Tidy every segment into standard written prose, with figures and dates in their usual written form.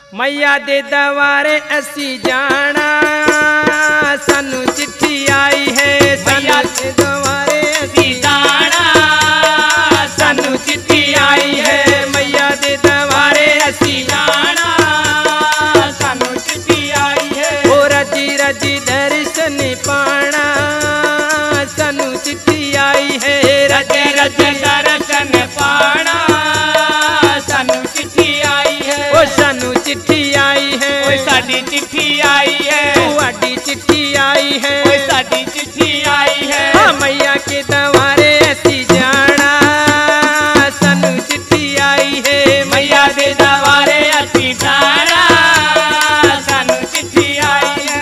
मैया दे दवारे असी जाना, सानू चिट्ठी आई है। मैया दे दवारे असी जाना, सानू चिट्ठी आई है। मैया दे दवारे असी जाना, सानू चिट्ठी आई है। ओ रजी रजी दर्शन पाना, सानू चिट्ठी आई है। रजी रजी दर्शन पाना, सानू चिट्ठी आई है। ओ सानू चिट्ठी आई है। ओ साडी चिट्ठी आई है। तुहाडी चिट्ठी आई है। ओ साडी चिट्ठी आई है। हाँ मैया के दवारे असी जाना, सानू चिट्ठी आई है। मैया दे दवारे असी जाना, सानू चिट्ठी आई है।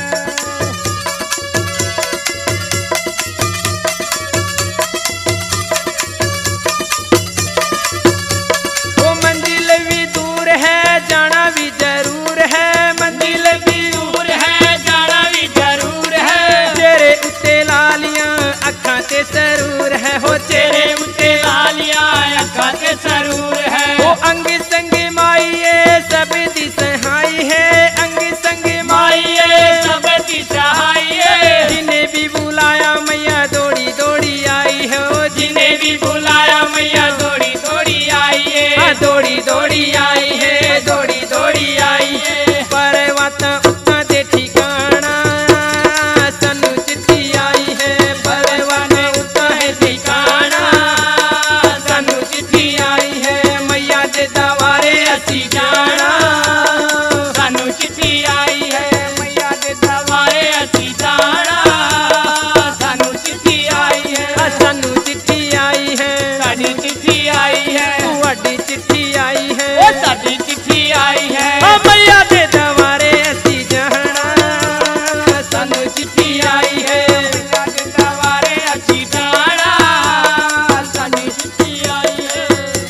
वो मंजिल भी दूर है, जाना भी जरूर है। मंजिल भी दूर है, जाना भी जरूर है। तेरे उत्ते लालियां अखां ते सरूर है। हो तेरे उत्ते लालियां अखां ते सरूर है। वो अंग संग माईए सब दी सहाय है। अंग संग माईए सब दी सहाय है। जिन्हें भी बुलाया मैया दौड़ी दौड़ी आई है। ओ जिन्हें भी बुलाया मैया दौड़ी दौड़ी आई है। दौड़ी दौड़ी आई है। दौड़ी दौड़ी आई है। परवाता उत्ता दे ठिकाना, सानू चिट्ठी आई है। परवाता उत्ता है ठिकाना, सानू चिट्ठी आई है। मैया दे दवारे असी जाना, सानू चिट्ठी आई है। मैया दे दवारे असी जाना, सानू चिट्ठी आई है। सानू चिट्ठी आई है। साडी चिट्ठी आई है। तुहाडी चिट्ठी आई है। ओ साडी चिट्ठी आई है। मैया दे दवारे असी जाना, सानू चिट्ठी आई है। मैया दे दवारे असी जाना, सानू चिट्ठी आई है।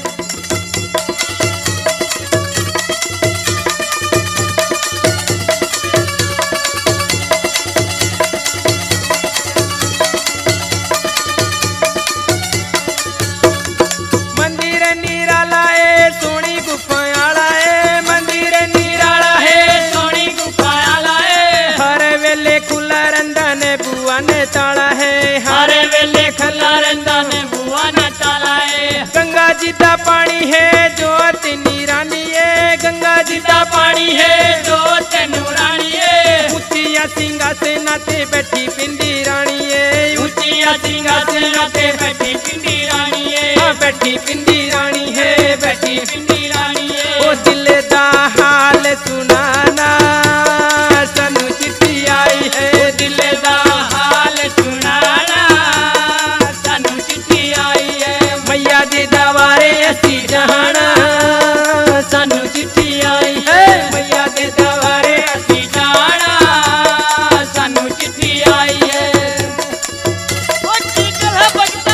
मंदिर निराला है, सोनी गुफा आला है। मंदिर निराला है, सोनी गुफा आला है। हर वेले खुला रंदा ने बुआ ने ताला है। हर वेले खुला रंदा ने बुआ ने ताला है। गंगा जी दा पानी है, जोत नीरानी है। गंगा जी दा पानी है, जोत नूरानी है। ऊंचिया सिंहासना ते बैठी पिंडी रानी है। ऊंचिया सिंहासना ते बैठी पिंडी रानी है। बैठी पिंडी रानी है। बैठी पिंडी रानी है। ओ दिल दा हाल सुनाना, सानू चिट्ठी आई है। ओ दिल दा हाल सुनाना, सानू चिट्ठी आई है। मैया दे दवारे असी जाना, सानू चिट्ठी आई है। मैया दे दवारे असी जाना, सानू चिट्ठी आई है। ओ चिट्ठी है बगता।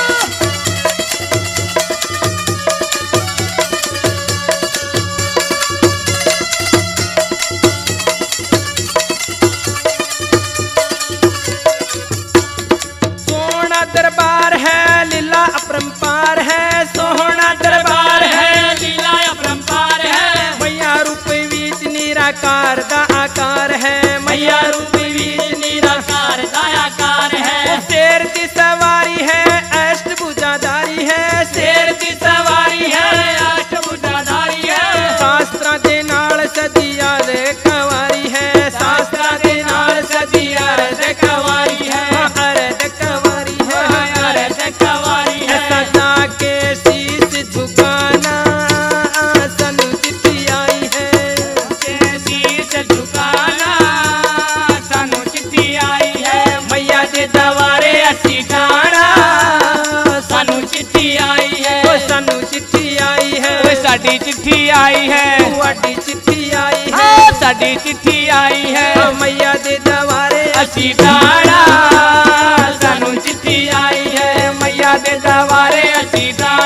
सोहना दरबार है, लीला अपरंपार है। सोहना दरबार है, लीला अपरंपार है। मैया रूप बीच निराकार दा आकार है। मैया रूप बीच निराकार दा आकार है। शेर की सवारी है, अष्टभुजाधारी है। शेर की सवारी है, अष्टभुजाधारी है। शास्त्रा दे नाल सदिया दे कवारी है। शास्त्रा दे नाल सदिया दे कवारी है। अरद कवारी है। अरद कवारी है। सदा के शीश झुकाना, सानू चिट्ठी आई है। शीश झुकाना, सानू चिट्ठी आई है। मैया दे दवारे असी जाना, सानू चिट्ठी आई है। ओ सानू चिट्ठी आई है। ओ साडी चिट्ठी आई है। तुहाडी चिट्ठी आई है। साडी चिट्ठी आई है। मैया दे दवारे असी जाना, सानू चिट्ठी आई है। मैया दे दवारे असी जाना।